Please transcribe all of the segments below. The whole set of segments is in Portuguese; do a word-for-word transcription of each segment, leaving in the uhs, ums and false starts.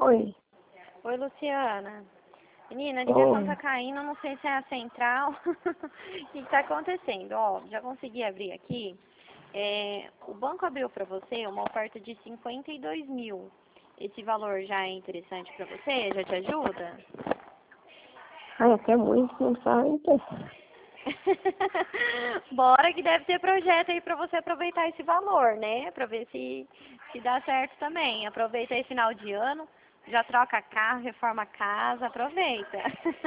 Oi. Oi, Luciana. Menina, a ligação Oi. tá caindo, não sei se é a central. O que tá acontecendo? Ó, já consegui abrir aqui. É, o banco abriu para você uma oferta de cinquenta e dois mil. Esse valor já é interessante para você? Já te ajuda? Ai, até muito, não sabe? Bora que deve ter projeto aí para você aproveitar esse valor, né? Para ver se, se dá certo também. Aproveita aí final de ano, já troca carro, reforma a casa, aproveita.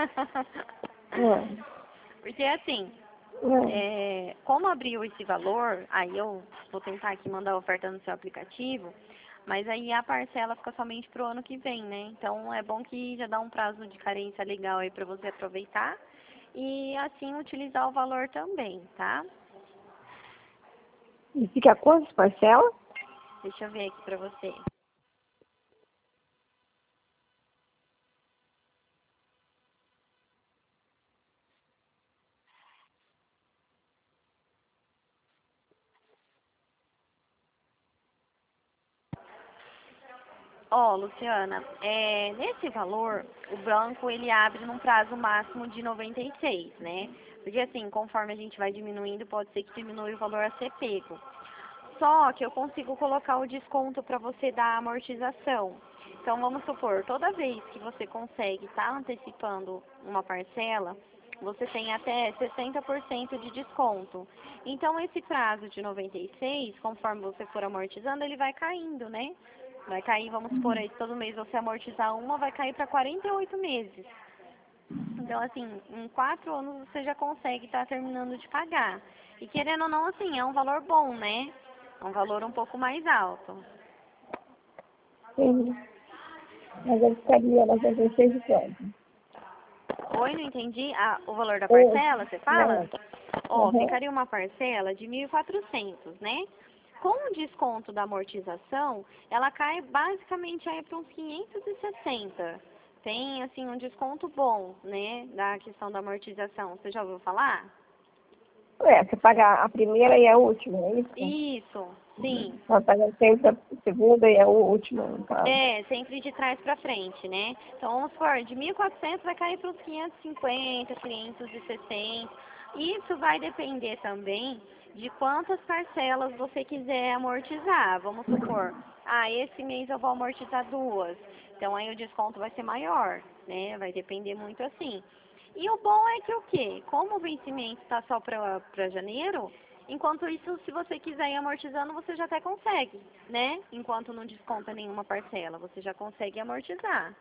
É. Porque assim, É. é, como abriu esse valor, aí eu vou tentar aqui mandar a oferta no seu aplicativo, mas aí a parcela fica somente pro ano que vem, né? Então é bom que já dá um prazo de carência legal aí para você aproveitar e assim utilizar o valor também, tá? E fica quantas parcelas? Deixa eu ver aqui pra você. Ó, Luciana, é, nesse valor, o banco ele abre num prazo máximo de noventa e seis, né? Porque assim, conforme a gente vai diminuindo, pode ser que diminua o valor a ser pego. Só que eu consigo colocar o desconto para você dar amortização. Então, vamos supor, toda vez que você consegue estar antecipando uma parcela, você tem até sessenta por cento de desconto. Então, esse prazo de noventa e seis, conforme você for amortizando, ele vai caindo, né? Vai cair, vamos supor, aí todo mês você amortizar uma, vai cair para quarenta e oito meses. Então, assim, em quatro anos você já consegue estar terminando de pagar. E querendo ou não, assim, é um valor bom, né? É um valor um pouco mais alto. Sim. Mas eu ficaria noventa e seis e quanto? Oi, não entendi. Ah, o valor da Oi. parcela, você fala? Não. Ó, Uhum. ficaria uma parcela de mil e quatrocentos, né? Com o desconto da amortização, ela cai basicamente aí para uns quinhentos e sessenta. Tem, assim, um desconto bom, né, da questão da amortização. Você já ouviu falar? É, você paga a primeira e a última, é isso? Isso, sim. Você paga sempre a segunda e a última, no caso. É, sempre de trás pra frente, né? Então, vamos supor, de mil e quatrocentos vai cair para uns quinhentos e cinquenta, quinhentos e sessenta. Isso vai depender também de quantas parcelas você quiser amortizar. Vamos supor, ah, esse mês eu vou amortizar duas. Então, aí o desconto vai ser maior, né? Vai depender muito assim. E o bom é que o quê? Como o vencimento está só para janeiro, enquanto isso, se você quiser ir amortizando, você já até consegue, né? Enquanto não desconta nenhuma parcela, você já consegue amortizar.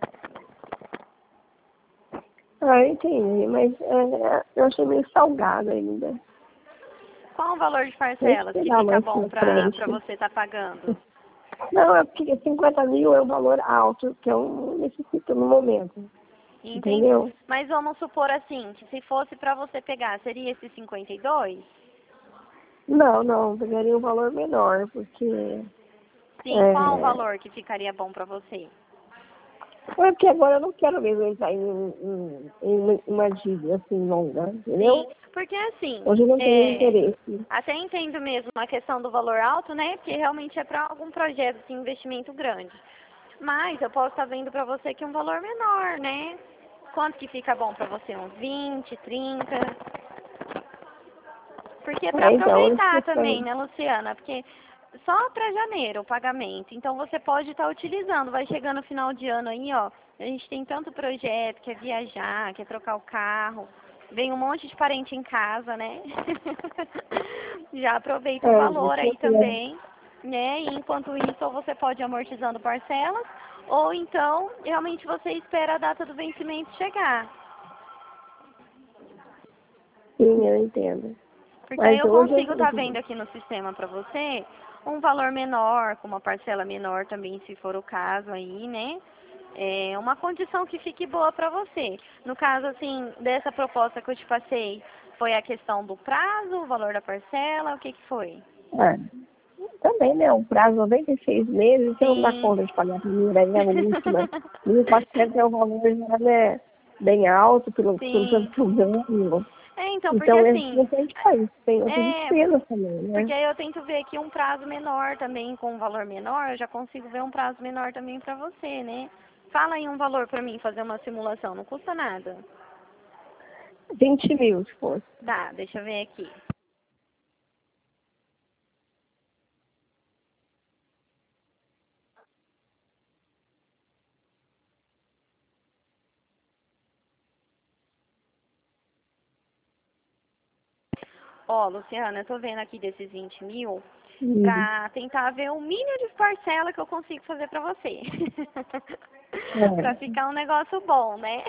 Ah, eu entendi, mas é, eu achei meio salgado ainda. Qual o valor de Vou parcelas que esperar fica mais bom pra para para frente. você estar pagando? Não, é porque cinquenta mil é um valor alto que eu necessito no momento. Entendi. Entendeu? Mas vamos supor assim, que se fosse para você pegar, seria esse cinquenta e dois? Não, não, pegaria um valor menor, porque Sim, qual o é, valor que ficaria bom para você? é porque agora eu não quero mesmo entrar em, em, em uma dívida assim longa, Sim, entendeu? porque assim, Hoje eu não tenho é, interesse. até entendo mesmo a questão do valor alto, né? Porque realmente é para algum projeto de investimento grande. Mas eu posso estar vendo para você que é um valor menor, né? Quanto que fica bom para você? Uns vinte, trinta? Porque é para É, então, isso que aproveitar eu também, tenho. né, Luciana? Porque só para janeiro o pagamento. Então você pode estar utilizando. Vai chegando o final de ano aí, ó. A gente tem tanto projeto, quer viajar, quer trocar o carro. Vem um monte de parente em casa, né? Já aproveita o É, valor isso eu aí tenho. também, né? E enquanto isso, ou você pode ir amortizando parcelas, ou então, realmente você espera a data do vencimento chegar. Sim, eu entendo. Porque aí Mas eu hoje consigo eu, estar vendo aqui no sistema para você um valor menor, com uma parcela menor também, se for o caso aí, né? É uma condição que fique boa para você. No caso, assim, dessa proposta que eu te passei, foi a questão do prazo, o valor da parcela, o que que foi? é, também, né? Um prazo de noventa e seis meses, você não dá Sim. conta de pagar a primeira e a última. mil e quatrocentos é um valor já, né, bem alto pelo, pelo tanto Sim. que eu ganho. É, então, porque Então, assim, não tem só isso, tem outras é, despesas também, né? porque aí eu tento ver aqui um prazo menor também, com um valor menor, eu já consigo ver um prazo menor também pra você, né? Fala aí um valor pra mim fazer uma simulação, não custa nada. vinte mil, se fosse. Tá, deixa eu ver aqui. Ó, Luciana, eu tô vendo aqui desses vinte mil Hum. pra tentar ver o mínimo de parcela que eu consigo fazer pra você. Pra É, ficar um negócio bom, né?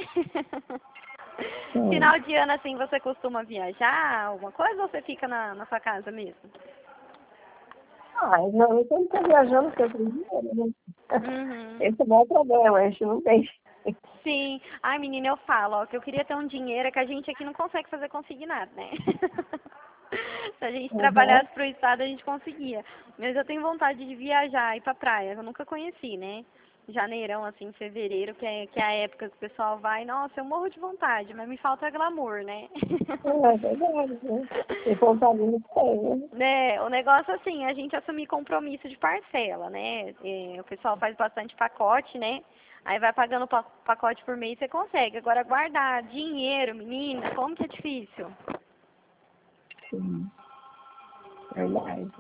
é. Final de ano, assim, você costuma viajar, alguma coisa, ou você fica na, na sua casa mesmo? Ah, não, eu sempre tô viajando porque eu tenho dinheiro, né? Uhum. Esse é o maior problema, a gente não tem. Sim. Ai, menina, eu falo, ó, que eu queria ter um dinheiro que a gente aqui não consegue fazer consignado, né? Se a gente Uhum. trabalhasse pro estado, a gente conseguia. Mas eu tenho vontade de viajar, ir pra praia, eu nunca conheci, né? Janeirão, assim, fevereiro, que é, que é a época que o pessoal vai. Nossa, eu morro de vontade, mas me falta glamour, né? É verdade, né? Tem vontade de ter, né? Né, o negócio assim, a gente assumir compromisso de parcela, né? É, o pessoal faz bastante pacote, né? Aí vai pagando pa- pacote por mês, você consegue. Agora guardar dinheiro, menina, como que é difícil? Sim, verdade.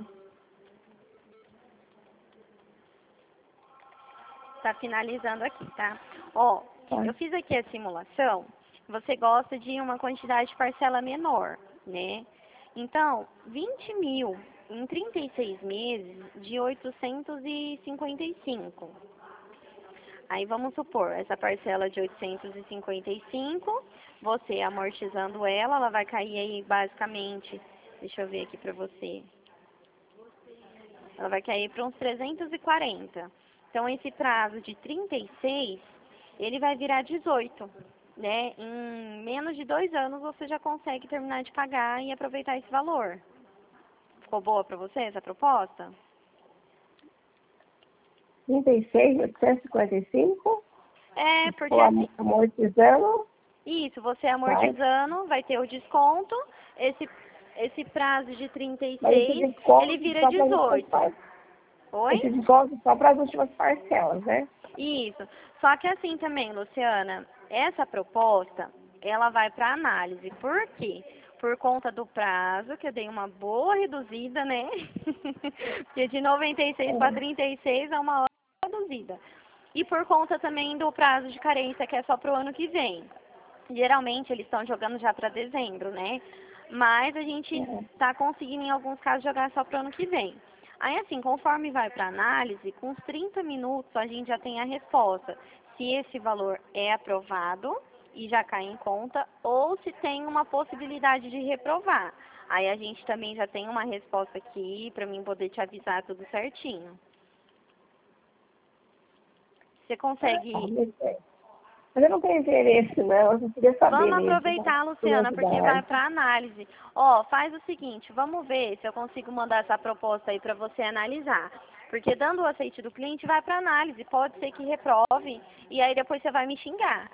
Tá finalizando aqui, tá? Ó, Tá. eu fiz aqui a simulação. Você gosta de uma quantidade de parcela menor, né? Então, vinte mil em trinta e seis meses de oitocentos e cinquenta e cinco. Aí vamos supor, essa parcela de oitocentos e cinquenta e cinco, você amortizando ela, ela vai cair aí basicamente, deixa eu ver aqui pra você, ela vai cair para uns trezentos e quarenta. Então esse prazo de trinta e seis, ele vai virar dezoito, né? Em menos de dois anos você já consegue terminar de pagar e aproveitar esse valor. Ficou boa pra você essa proposta? trinta e seis, oitocentos e cinquenta e cinco, É, se porque for assim, amortizando, isso, você vai. amortizando, vai ter o desconto. Esse, esse prazo de trinta e Mas esse seis, ele desconto vira só para as últimas dezoito. parcelas. Oi? Esse desconto só para as últimas parcelas, né? Isso. Só que assim também, Luciana, essa proposta, ela vai para análise. Por quê? Por conta do prazo, que eu dei uma boa reduzida, né? Porque de noventa e seis para trinta e seis é uma hora reduzida. E por conta também do prazo de carência, que é só para o ano que vem. Geralmente eles estão jogando já para dezembro, né? Mas a gente É. está conseguindo em alguns casos jogar só para o ano que vem. Aí assim, conforme vai para análise, com uns trinta minutos a gente já tem a resposta. Se esse valor é aprovado e já cai em conta, ou se tem uma possibilidade de reprovar. Aí a gente também já tem uma resposta aqui para mim poder te avisar tudo certinho. Você Ah, consegue. mas é. Mas eu não tenho interesse, não. Eu só queria saber Vamos mesmo, tá? aproveitar, Luciana, porque vai Curiosidade. para análise. Ó, faz o seguinte, vamos ver se eu consigo mandar essa proposta aí para você analisar. Porque dando o aceite do cliente, vai para análise. Pode ser que reprove e aí depois você vai me xingar.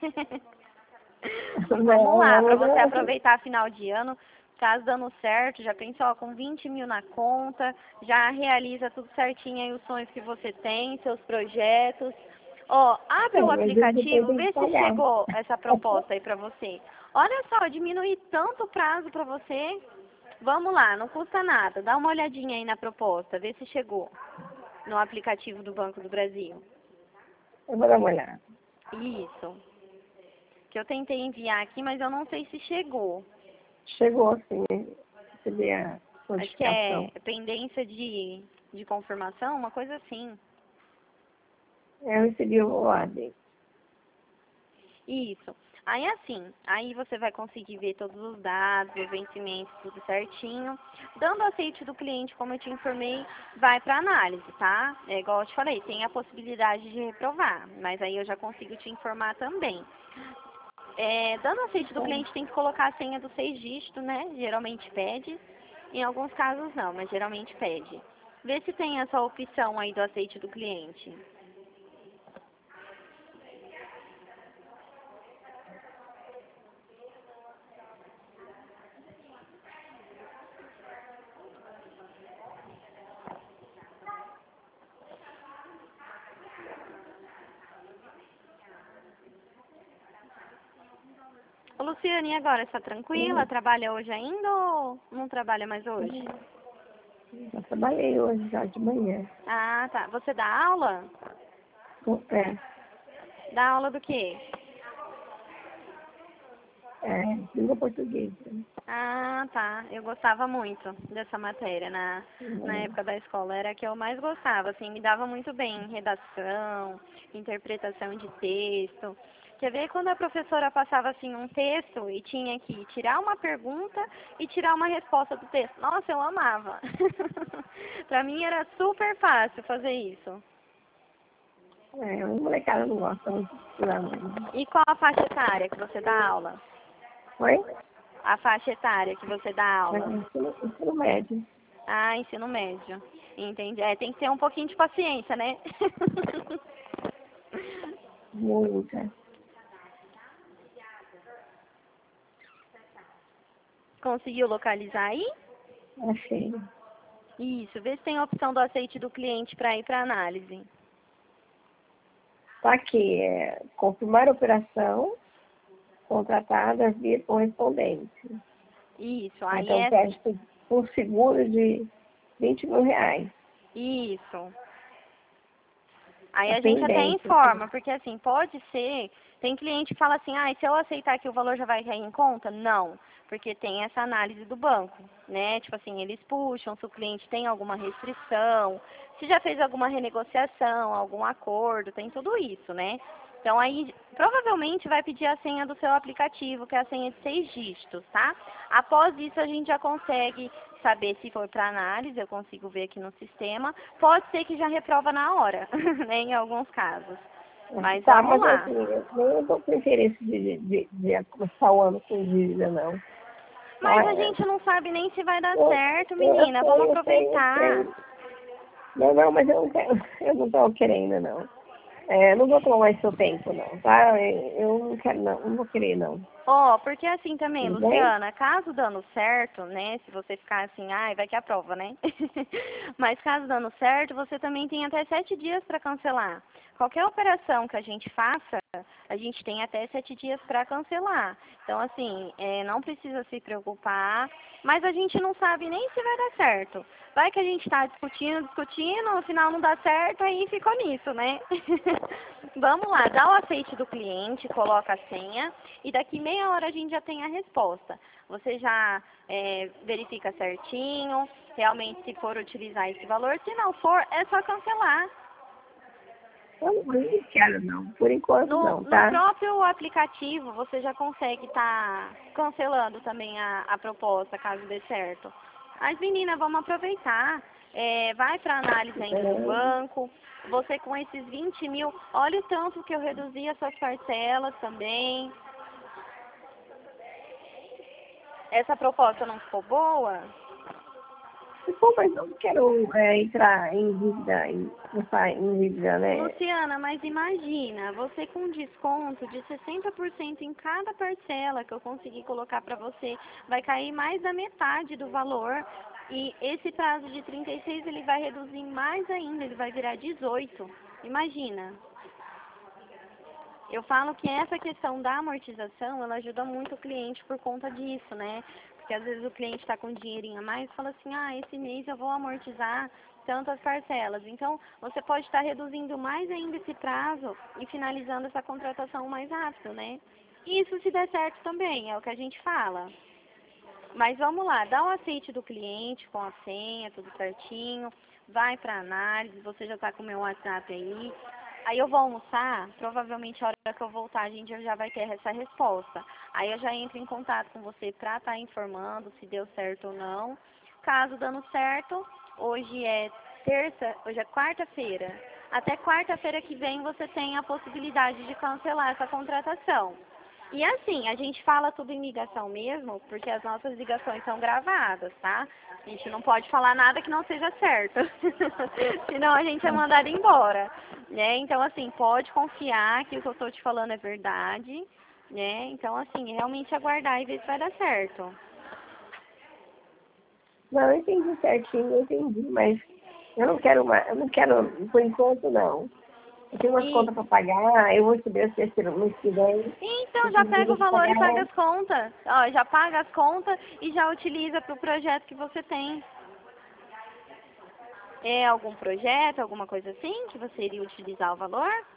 Vamos Não, lá, para mas você eu, aproveitar final de ano, caso dando certo, já pensou ó, com vinte mil na conta, já realiza tudo certinho aí os sonhos que você tem, seus projetos. Ó, abre é, o mas eu depois aplicativo, tenho que vê se pagar. chegou essa proposta aí pra você. Olha só, diminuir tanto o prazo pra você. Vamos lá, não custa nada. Dá uma olhadinha aí na proposta, vê se chegou no aplicativo do Banco do Brasil. Eu vou dar uma olhada. Isso. Que eu tentei enviar aqui, mas eu não sei se chegou. Chegou assim, recebi a Acho que é notificação. pendência de, de confirmação, uma coisa assim. Eu recebi o ordem. Isso. Aí assim, aí você vai conseguir ver todos os dados, os vencimentos, tudo certinho. Dando aceite do cliente, como eu te informei, vai para análise, tá? É igual eu te falei, tem a possibilidade de reprovar, mas aí eu já consigo te informar também. É, dando aceite do cliente, tem que colocar a senha dos seis dígitos, né? Geralmente pede. Em alguns casos não, mas geralmente pede. Vê se tem essa opção aí do aceite do cliente. Luciana, e agora? Está tranquila? Trabalha hoje ainda ou não trabalha mais hoje? Já trabalhei hoje, já de manhã. Ah, tá. Você dá aula? É, Dá aula do quê? é, língua portuguesa. Ah, tá. Eu gostava muito dessa matéria na, na É, época da escola. Era a que eu mais gostava, assim, me dava muito bem em redação, interpretação de texto. Quer ver quando a professora passava, assim, um texto e tinha que tirar uma pergunta e tirar uma resposta do texto? Nossa, eu amava. Pra mim era super fácil fazer isso. é, a molecada não gosta muito de estudar, não. E qual a faixa etária que você dá aula? Oi? A faixa etária que você dá É, aula? ensino, ensino médio. Ah, ensino médio. Entendi. É, tem que ter um pouquinho de paciência, né? Muita. Conseguiu localizar aí? Achei. Isso. Vê se tem a opção do aceite do cliente para ir para análise. Tá aqui, é, confirmar a operação contratada via correspondente. Isso. Ah, Aí então, é... teste com seguro de vinte mil reais. Isso. Aí A a gente até pendência. informa, porque assim, pode ser, tem cliente que fala assim, ah, se eu aceitar aqui o valor já vai cair em conta? Não, porque tem essa análise do banco, né? Tipo assim, eles puxam se o cliente tem alguma restrição, se já fez alguma renegociação, algum acordo, tem tudo isso, né? Então aí, provavelmente vai pedir a senha do seu aplicativo, que é a senha de seis dígitos, tá? Após isso a gente já consegue saber se for para análise, eu consigo ver aqui no sistema. Pode ser que já reprova na hora, né, em alguns casos. Mas Tá, vamos mas lá. assim, eu não estou com interesse de, de, de começar o ano com dívida, não. Mas Tá? a gente não sabe nem se vai dar Eu, certo, eu, eu menina. Vamos sei, eu sei, eu aproveitar. sei. Não, não, mas eu não quero, eu não estou querendo, não. É, não vou tomar mais seu tempo, não, tá? Eu não quero, não, não vou querer, não. Ó, oh, porque assim também, Tudo bem? Luciana, caso dando certo, né, se você ficar assim, ai, vai que aprova, né? Mas caso dando certo, você também tem até sete dias para cancelar. Qualquer operação que a gente faça, a gente tem até sete dias para cancelar. Então, assim, é, não precisa se preocupar, mas a gente não sabe nem se vai dar certo. Vai que a gente está discutindo, discutindo, no final não dá certo, aí ficou nisso, né? Vamos lá, dá o aceite do cliente, coloca a senha e daqui meia hora a gente já tem a resposta. Você já é, verifica certinho, realmente se for utilizar esse valor, se não for, é só cancelar. Eu não quero, não. Por enquanto, No, não, no tá? próprio aplicativo você já consegue estar tá cancelando também a, a proposta, caso dê certo. Mas menina, vamos aproveitar. É, vai para análise ainda do É, banco. Você com esses vinte mil, olha o tanto que eu reduzi as suas parcelas também. Essa proposta não ficou boa? Pô, mas eu não quero é, entrar em dívida, em, entrar em dívida, né? Luciana, mas imagina, você com um desconto de sessenta por cento em cada parcela que eu consegui colocar para você, vai cair mais da metade do valor. E esse prazo de trinta e seis ele vai reduzir mais ainda, ele vai virar dezoito. Imagina. Eu falo que essa questão da amortização, ela ajuda muito o cliente por conta disso, né? Porque às vezes o cliente está com um dinheirinho a mais e fala assim, ah, esse mês eu vou amortizar tantas parcelas. Então, você pode estar reduzindo mais ainda esse prazo e finalizando essa contratação mais rápido, né? Isso se der certo também, é o que a gente fala. Mas vamos lá, dá o aceite do cliente com a senha, tudo certinho, vai para análise, você já está com o meu WhatsApp aí. Aí eu vou almoçar, provavelmente a hora que eu voltar a gente já vai ter essa resposta. Aí eu já entro em contato com você para estar informando se deu certo ou não. Caso dando certo, hoje é terça, hoje é quarta-feira. Até quarta-feira que vem você tem a possibilidade de cancelar essa contratação. E assim, a gente fala tudo em ligação mesmo, porque as nossas ligações são gravadas, tá? A gente não pode falar nada que não seja certo. Senão a gente é mandado embora, né? Então, assim, pode confiar que o que eu estou te falando é verdade, né? Então, assim, realmente aguardar e ver se vai dar certo. Não, eu entendi certinho, eu entendi, mas eu não quero mais, eu não quero, por enquanto, não. Eu tenho umas E- contas para pagar, eu vou receber as terceiras no mês que vem. Então, já pega o valor e pagar. paga as contas. Ó, já paga as contas e já utiliza para o projeto que você tem. É algum projeto, alguma coisa assim, que você iria utilizar o valor?